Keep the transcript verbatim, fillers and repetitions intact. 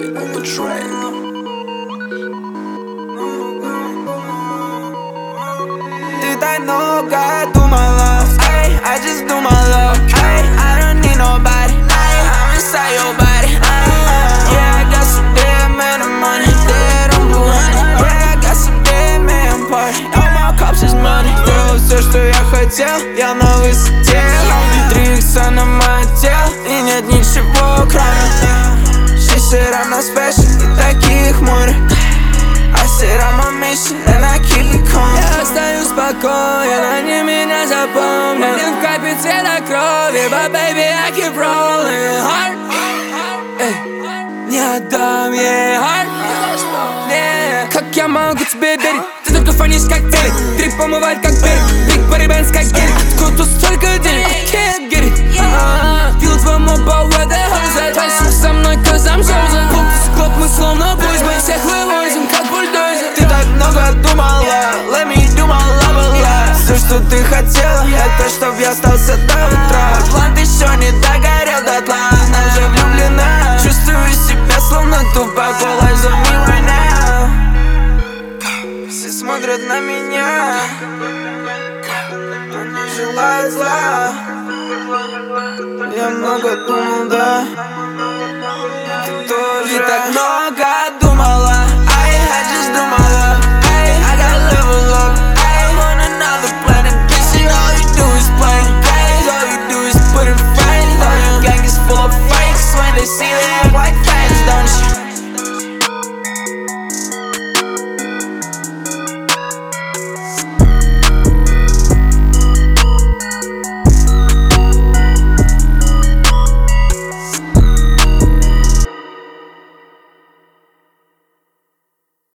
Boy on the track. Ты так много думала, ay, I just do my love, ay, I don't need nobody, ay, I'm inside your body, ay, yeah, I got some dead man of money, dead on blue honey, yeah, I got some dead man party, all my cups is money. Сделал все, что я хотел, я на высоте, три икса на мое тело, и нет ничего кроме. She said I'm not special, и таких море. I said I'm on mission, and I keep it calm. Я остаюсь спокоен, они меня запомнят. Один в капе цвета крови, but baby I keep rolling hard. Эй, не отдам ей heart. Yeah. Как я могу тебе верить? Ты только фонишь как телек, трип помывает как берег, Big Body Benz как гелик. Откуда столько денег? I can't get it. Фил твоему по where the hell's at? Танцуй со мной, cause I'm chosen. Клуб в клуб, мы словно пусть, мы всех вывозим как бульдозер. Ты так много думала, let me do my love life. Все, что ты хотела, это чтоб я остался до утра. План еще не догорел дотла, она уже влюблена. Чувствую себя словно тупак, all eyes on me right now. Все смотрят на меня, они желают зла. Я много думал, да, ты тоже. И так много